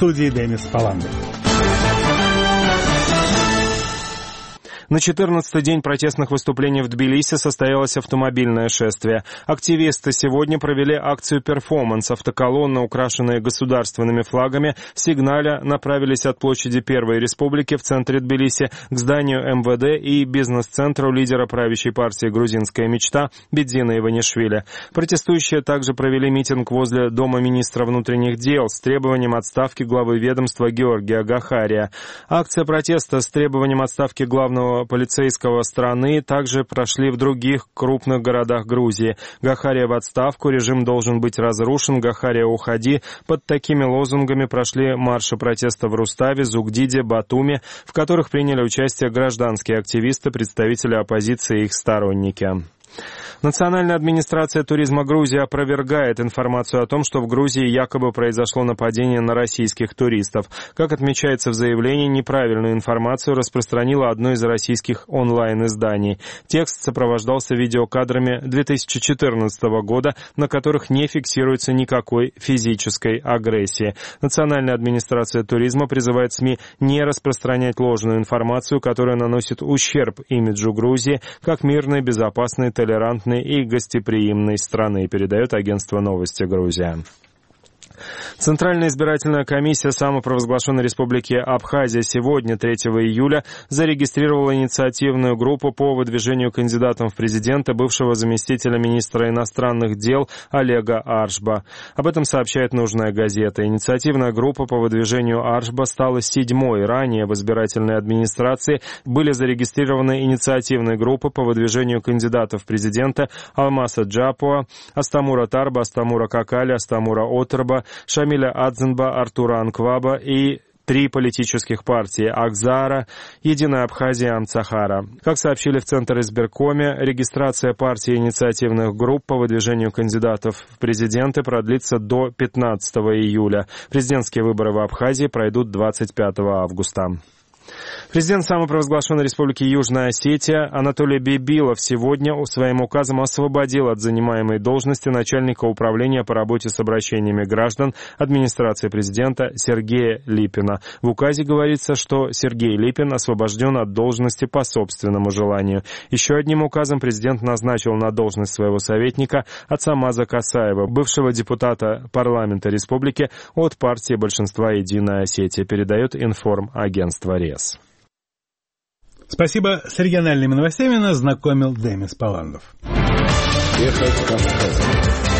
студии Демис Паландов. На 14-й день протестных выступлений в Тбилиси состоялось автомобильное шествие. Активисты сегодня провели акцию «Перформанс». Автоколонны, украшенные государственными флагами, сигналя направились от площади Первой Республики в центре Тбилиси к зданию МВД и бизнес-центру лидера правящей партии «Грузинская мечта» Бедзина Иванишвили. Протестующие также провели митинг возле Дома министра внутренних дел с требованием отставки главы ведомства Георгия Гахария. Акция протеста с требованием отставки главного полицейского страны также прошли в других крупных городах Грузии. Гахария в отставку, режим должен быть разрушен, Гахария уходи. Под такими лозунгами прошли марши протеста в Руставе, Зугдиде, Батуми, в которых приняли участие гражданские активисты, представители оппозиции и их сторонники. Национальная администрация туризма Грузии опровергает информацию о том, что в Грузии якобы произошло нападение на российских туристов. Как отмечается в заявлении, неправильную информацию распространило одно из российских онлайн-изданий. Текст сопровождался видеокадрами 2014 года, на которых не фиксируется никакой физической агрессии. Национальная администрация туризма призывает СМИ не распространять ложную информацию, которая наносит ущерб имиджу Грузии как мирной, безопасной, толерантной и гостеприимной страны, передает агентство «Новости Грузия». Центральная избирательная комиссия самопровозглашенной республики Абхазия сегодня, 3 июля, зарегистрировала инициативную группу по выдвижению кандидатом в президенты бывшего заместителя министра иностранных дел Олега Аршба. Об этом сообщает «Нужная газета». Инициативная группа по выдвижению Аршба стала 7-й. Ранее в избирательной администрации были зарегистрированы инициативные группы по выдвижению кандидатов в президенты Алмаса Джапуа, Астамура Тарба, Астамура Какали, Астамура Отерба, Шамиля Адзенба, Артура Анкваба и 3 политических партии – Акзара, Единая Абхазия, Амцахара. Как сообщили в Центр избиркоме, регистрация партий и инициативных групп по выдвижению кандидатов в президенты продлится до 15 июля. Президентские выборы в Абхазии пройдут 25 августа. Президент самопровозглашенной республики Южная Осетия Анатолий Бибилов сегодня своим указом освободил от занимаемой должности начальника управления по работе с обращениями граждан администрации президента Сергея Липина. В указе говорится, что Сергей Липин освобожден от должности по собственному желанию. Еще одним указом президент назначил на должность своего советника Ацамаза Касаева, бывшего депутата парламента республики от партии большинства «Единая Осетия», передает информагентство РЕС. Спасибо. С региональными новостями нас знакомил Демис Паландов. Ехать Кавказом.